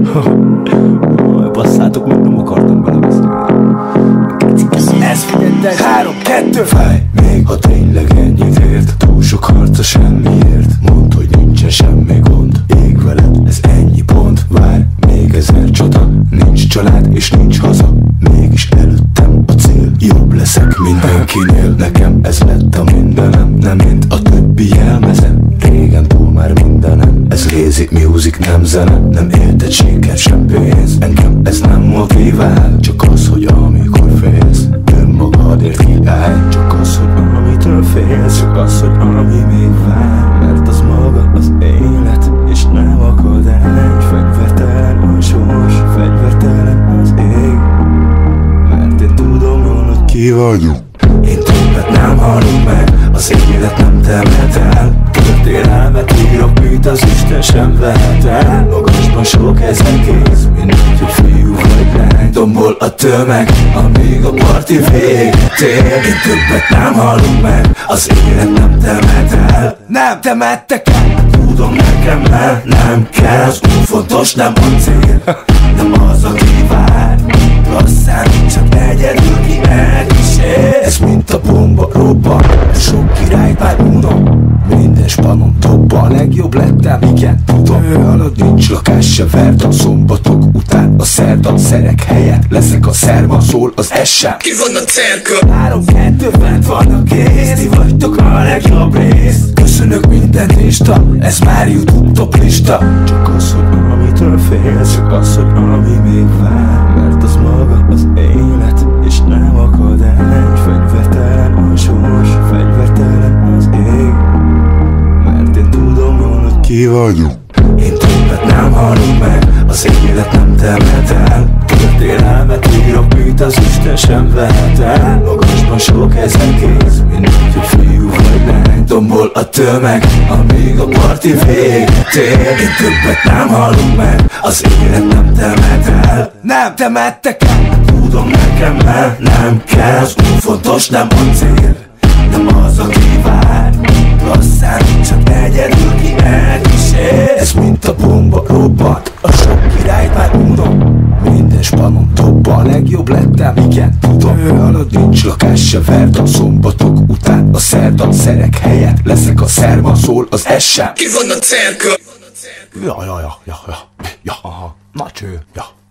Basszátok, mert nem akartam belebeszélni. Ez figyeltek! 3, 2, fáj még, ha tényleg ennyit ért. Túl sok harca semmiért. Mondd, hogy nincsen semmi gond. Ég veled, ez ennyi pont. Vár még 1000 csata. Nincs család és nincs haza. Mégis előttem a cél. Jobb leszek mindenkinél. Nekem ez lett a mindenem. Nem mint a többi jelmezem. Régen túl már mindenem. Ez lazy music, nem zene. Nem éltetséget, sem pénz. Engem ez nem motivál. Csak az, hogy amikor félsz, önmagadért kiállj. Csak az, hogy amitől félsz. Csak az, hogy ami még vár. Mert az maga az élet, és nem akadály. Fegyvertelen a sors, fegyvertelen az ég. Mert én tudom jól, hogy ki vagyok. Én többet nem hallom meg, az élet nem temet el. Történelmet írok, mint az Isten sem vehet el. Magasban sok ezer kéz, mindegy, hogy fiú vagy lány. Dombol a tömeg, amíg a parti véget ér. Én többet nem hallom meg, az élet nem temet el. Nem temettek el, tudom nekem nem kell. Az úgy fontos, nem a cél, nem az, aki vár. Lasszán, csak egyedül ki elkísér. Ez mint a bomba robban, sok királyt már unom. Minden spanom dobban, legjobb lettem, igen, tudom. Alatt nincs lakás se Verda, szombatok után a szerda. Szerek helyett leszek a szerva, szól az essem. Ki van a cerka? 3, 2, fent vannak kész. Ti vagytok a legjobb rész. Köszönök mindent Insta, ez már YouTube top lista. Csak az, hogy amitől félsz. Csak az, hogy ami még vár. Mert az maga az élet, és nem akadály. Fegyvertelen a sors, fegyvertelen az ég. Mert én tudom jól, hogy ki vagyok. Én többet nem hallom meg, az élet nem temet el. Történelmet írok, mint az Isten sem vehet el. Magasban sok ezer kéz, mindegy, hogy fiú vagy lány. Dombol a tömeg, amíg a parti véget ér. Én többet nem hallom meg, az élet nem temet el. Nem temettek el, tudom nekem nem kell. Az úgy fontos, nem a cél, nem az, aki vár. Lasszán, csak egyedül ki elkísér. Ez mint a bomba robbant, a sok királyt már unom. Minden spanom dobban, legjobb lettem, igen, tudom. Alatt nincs lakás se Verda, szombatok után a szerda. Szerek helyett leszek a szerva, szól az essem. Ki van a cerka? Ja, aha, na cső, ja.